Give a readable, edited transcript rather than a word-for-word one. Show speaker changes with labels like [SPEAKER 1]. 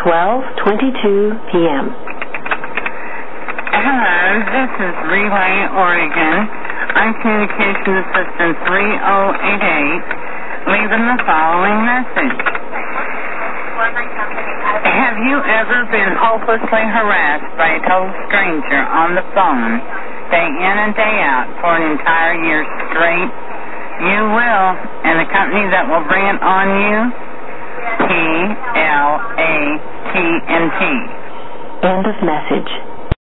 [SPEAKER 1] 12:22 p.m.
[SPEAKER 2] Hello, this is Relay Oregon. I'm Communication Assistant 3088, leaving the following message. Have you ever been hopelessly harassed by a total stranger on the phone, day in and day out, for an entire year straight? You will, and the company that will bring it on you, PLATNT.
[SPEAKER 1] End of message.